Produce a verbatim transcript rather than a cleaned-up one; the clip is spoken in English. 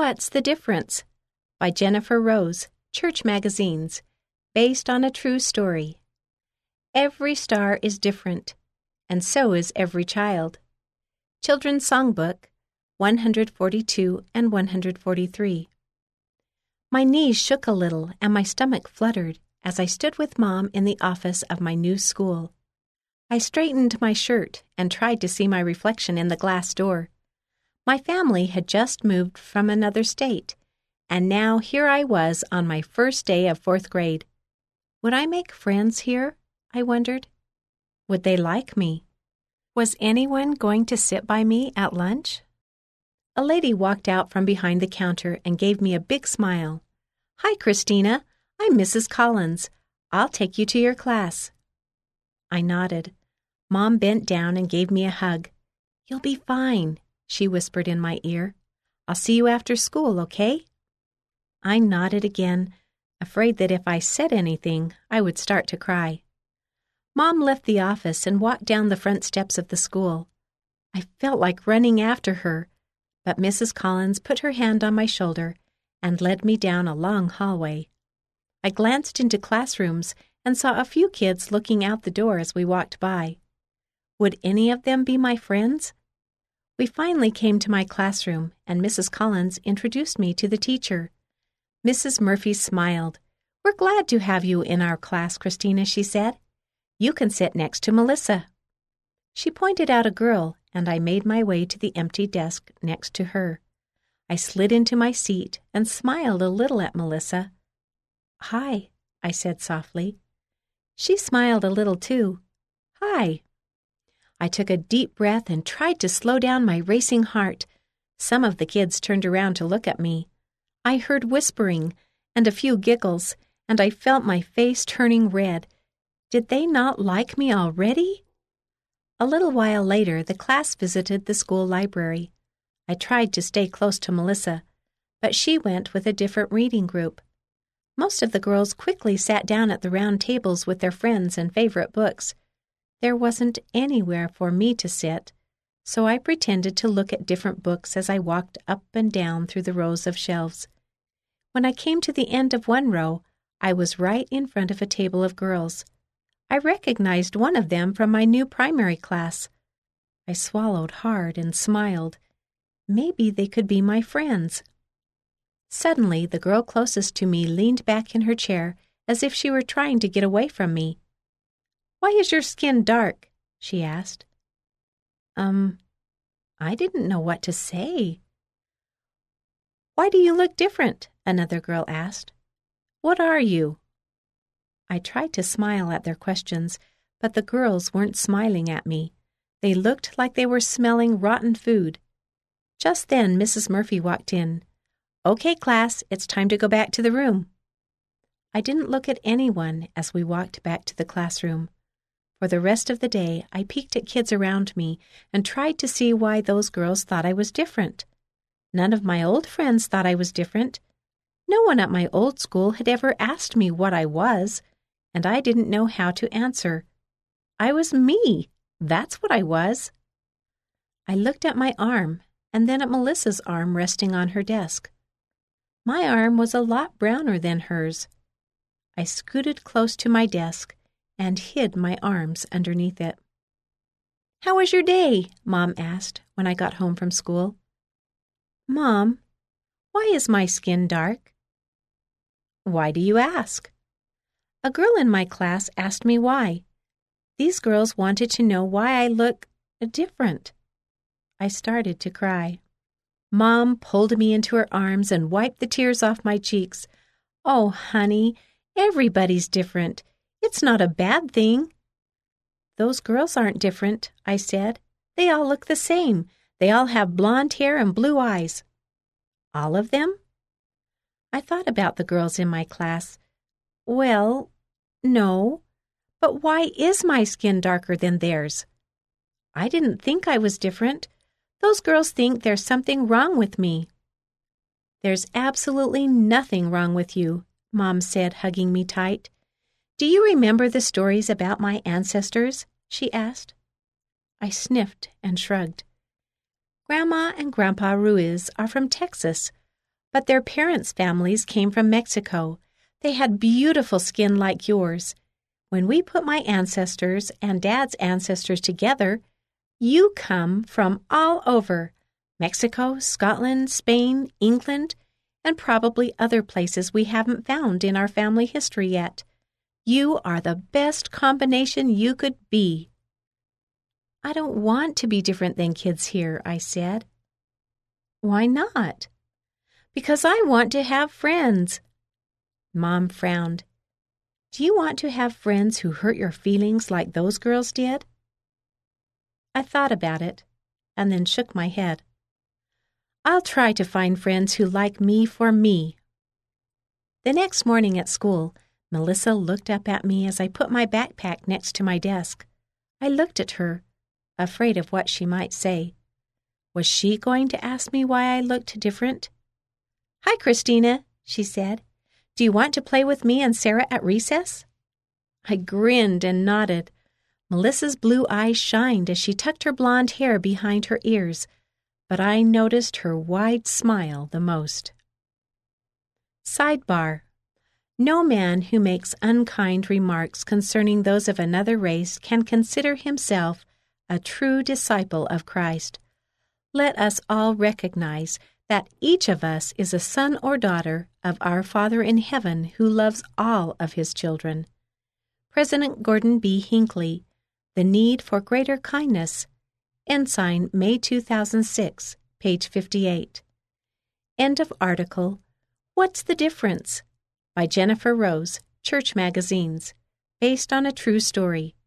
What's the Difference? By Jennifer Rose, Church Magazines, based on a true story. Every star is different, and so is every child. Children's Songbook, one forty-two and one forty-three. My knees shook a little and my stomach fluttered as I stood with Mom in the office of my new school. I straightened my shirt and tried to see my reflection in the glass door. My family had just moved from another state, and now here I was on my first day of fourth grade. Would I make friends here? I wondered. Would they like me? Was anyone going to sit by me at lunch? A lady walked out from behind the counter and gave me a big smile. "Hi, Christina. I'm Missus Collins. I'll take you to your class." I nodded. Mom bent down and gave me a hug. "You'll be fine," she whispered in my ear. "I'll see you after school, okay?" I nodded again, afraid that if I said anything, I would start to cry. Mom left the office and walked down the front steps of the school. I felt like running after her, but Missus Collins put her hand on my shoulder and led me down a long hallway. I glanced into classrooms and saw a few kids looking out the door as we walked by. Would any of them be my friends? We finally came to my classroom, and Missus Collins introduced me to the teacher. Missus Murphy smiled. "We're glad to have you in our class, Christina," she said. "You can sit next to Melissa." She pointed out a girl, and I made my way to the empty desk next to her. I slid into my seat and smiled a little at Melissa. "Hi," I said softly. She smiled a little too. "Hi." I took a deep breath and tried to slow down my racing heart. Some of the kids turned around to look at me. I heard whispering and a few giggles, and I felt my face turning red. Did they not like me already? A little while later, the class visited the school library. I tried to stay close to Melissa, but she went with a different reading group. Most of the girls quickly sat down at the round tables with their friends and favorite books. There wasn't anywhere for me to sit, so I pretended to look at different books as I walked up and down through the rows of shelves. When I came to the end of one row, I was right in front of a table of girls. I recognized one of them from my new primary class. I swallowed hard and smiled. Maybe they could be my friends. Suddenly, the girl closest to me leaned back in her chair as if she were trying to get away from me. "Why is your skin dark?" she asked. Um, I didn't know what to say. "Why do you look different?" another girl asked. "What are you?" I tried to smile at their questions, but the girls weren't smiling at me. They looked like they were smelling rotten food. Just then, Missus Murphy walked in. "Okay, class, it's time to go back to the room." I didn't look at anyone as we walked back to the classroom. For the rest of the day, I peeked at kids around me and tried to see why those girls thought I was different. None of my old friends thought I was different. No one at my old school had ever asked me what I was, and I didn't know how to answer. I was me. That's what I was. I looked at my arm and then at Melissa's arm resting on her desk. My arm was a lot browner than hers. I scooted close to my desk and hid my arms underneath it. "How was your day?" Mom asked when I got home from school. "Mom, why is my skin dark?" "Why do you ask?" "A girl in my class asked me why. These girls wanted to know why I look different." I started to cry. Mom pulled me into her arms and wiped the tears off my cheeks. "Oh, honey, everybody's different. It's not a bad thing." "Those girls aren't different," I said. "They all look the same. They all have blonde hair and blue eyes." "All of them?" I thought about the girls in my class. Well, no. But why is my skin darker than theirs? I didn't think I was different. Those girls think there's something wrong with me. "There's absolutely nothing wrong with you," Mom said, hugging me tight. "Do you remember the stories about my ancestors?" she asked. I sniffed and shrugged. "Grandma and Grandpa Ruiz are from Texas. But their parents' families came from Mexico. They had beautiful skin like yours. When we put my ancestors and Dad's ancestors together, you come from all over, Mexico, Scotland, Spain, England, and probably other places we haven't found in our family history yet. You are the best combination you could be. I don't want to be different than kids here, I said. Why not? Because I want to have friends. Mom frowned. Do you want to have friends who hurt your feelings like those girls did? I thought about it, and then shook my head. I'll try to find friends who like me for me. The next morning at school, Melissa looked up at me as I put my backpack next to my desk. I looked at her, afraid of what she might say. Was she going to ask me why I looked different? Hi, Christina, she said. Do you want to play with me and Sarah at recess? I grinned and nodded. Melissa's blue eyes shined as she tucked her blonde hair behind her ears, but I noticed her wide smile the most. Sidebar. No man who makes unkind remarks concerning those of another race can consider himself a true disciple of Christ. Let us all recognize that each of us is a son or daughter of our Father in heaven who loves all of his children. President Gordon B. Hinckley, The Need for Greater Kindness, Ensign, May two thousand six, page fifty-eight. End of article. What's the Difference? By Jennifer Rose, Church Magazines, based on a true story.